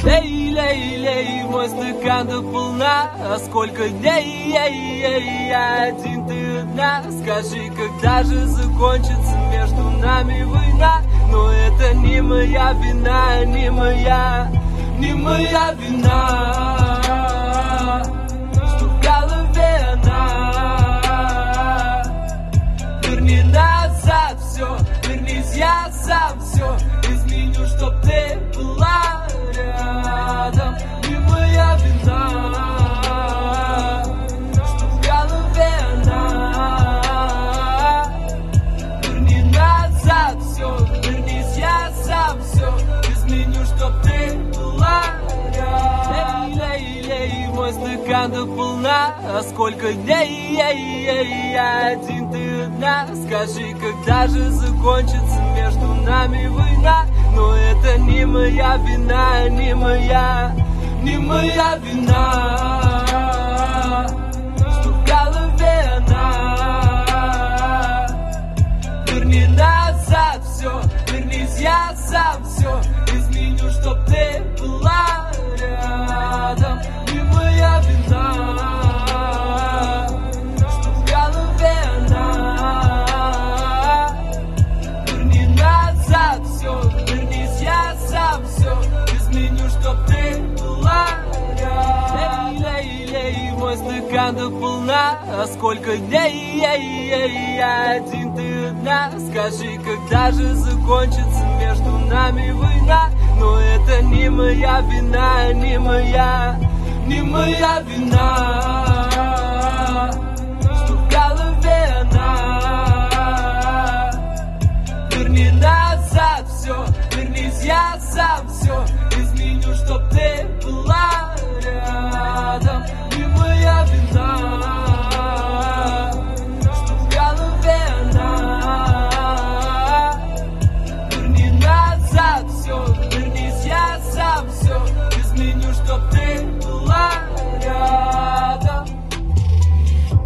Лей, лей, лей, мой стакан до полна. А сколько дней, я один, ты одна. Скажи, когда же закончится между нами война? Но это не моя вина, не моя вина, что в голове она. Верни назад все, вернись, я сам все изменю, чтоб ты была рядом. Не моя вина, что в голове она. Верни назад все, вернись, я сам все изменю, чтоб ты была рядом. Лей, лей, мой стакан до полна. А сколько дней, я один, ты одна. Скажи, когда же закончится между нами война? Но это не моя вина, не моя вина, что в голове она. Верни назад все, вернись, я сам все изменю, чтоб ты была рядом. Не моя вина, что в голове она. Верни назад все, вернись, я сам все изменю, чтоб ты была рядом. Лей, лей, мой стакан до полна. А сколько дней, я один, ты одна. Скажи, когда же закончится между нами война? Но это не моя вина, не моя вина, что в голове она. Верни назад все, вернись, я сам